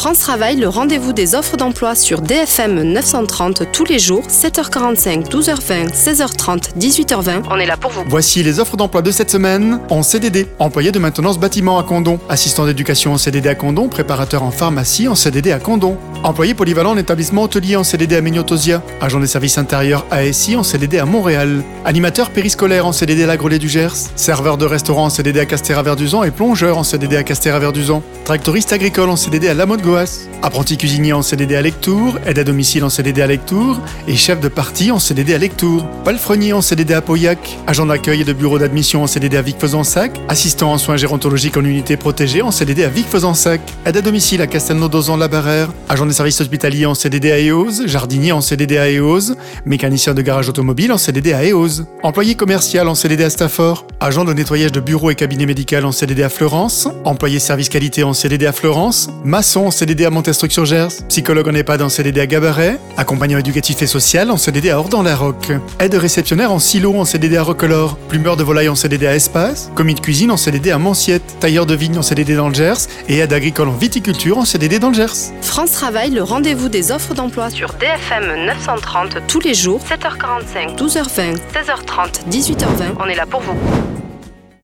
France Travail, le rendez-vous des offres d'emploi sur DFM 930 tous les jours, 7h45, 12h20, 16h30, 18h20. On est là pour vous. Voici les offres d'emploi de cette semaine en CDD. Employé de maintenance bâtiment à Condom. Assistant d'éducation en CDD à Condom. Préparateur en pharmacie en CDD à Condom. Employé polyvalent en établissement hôtelier en CDD à Mignotosia. Agent des services intérieurs ASI en CDD à Montréal. Animateur périscolaire en CDD à la Grelais du Gers. Serveur de restaurant en CDD à Castéra-Verduzan et plongeur en CDD à Castéra-Verduzan. Tractoriste agricole en CDD à Lamotte-Goas. Apprenti cuisinier en CDD à Lectoure. Aide à domicile en CDD à Lectoure. Et chef de partie en CDD à Lectoure. Palefrenier en CDD à Pauillac. Agent d'accueil et de bureau d'admission en CDD à Vic-Fezensac. Assistant en soins gérontologiques en unité protégée en CDD à Vic-Fezensac. Aide à domicile à Castelnau-Dozan-la-Barrère. Agent des services hospitaliers en CDD à Eauze. Jardinier en CDD à Eauze. Mécanicien de garage automobile en CDD à Eauze. Employé commercial en CDD à Stafford. Agent de nettoyage de bureau et cabinet médical en CDD à Fleurance. Employé service qualité en CDD à Fleurance. Maçon en CDD à Montestruc-sur-Gers. Psychologue en EHPAD en CDD à Gabaret. Accompagnant éducatif et social en CDD à Ordan-la-Roque. Aide réceptionnaire en silo en CDD à Recolore. Plumeur de volaille en CDD à Espace. Commis de cuisine en CDD à Manciette. Tailleur de vigne en CDD dans le Gers. Et aide agricole en viticulture en CDD dans le Gers. France Travail, le rendez-vous des offres d'emploi sur DFM 930 tous les jours, 7h45, 12h20, 16h30, 18h20. On est là pour vous.